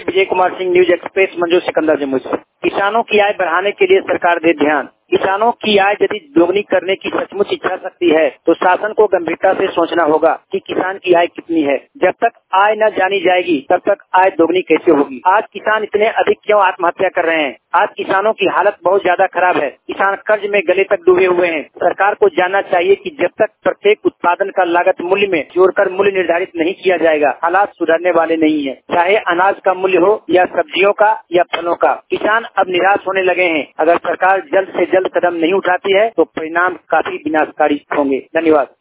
विजय Kumar Singh, News Express, Manju Sikandar, Jammu से। किसानों की आय बढ़ाने के लिए सरकार दे ध्यान। किसानों की आय यदि दोगुनी करने की सचमुच इच्छा शक्ति है तो शासन को गंभीरता से सोचना होगा कि किसान की आय कितनी है। जब तक आय न जानी जाएगी तब तक आय दोगुनी कैसे होगी। आज किसान इतने अधिक क्यों आत्महत्या कर रहे हैं? आज किसानों की हालत बहुत ज्यादा खराब है। किसान कर्ज में गले तक डूबे हुए हैं। सरकार को जानना चाहिए कि जब तक प्रत्येक उत्पादन का लागत मूल्य में जोड़कर मूल्य निर्धारित नहीं किया जाएगा, हालात सुधरने वाले नहीं है। चाहे अनाज का मूल्य हो या सब्जियों का या फलों का। किसान अब निराश होने लगे हैं। अगर सरकार जल्द से जल्द कदम नहीं उठाती है तो परिणाम काफी विनाशकारी होंगे। धन्यवाद।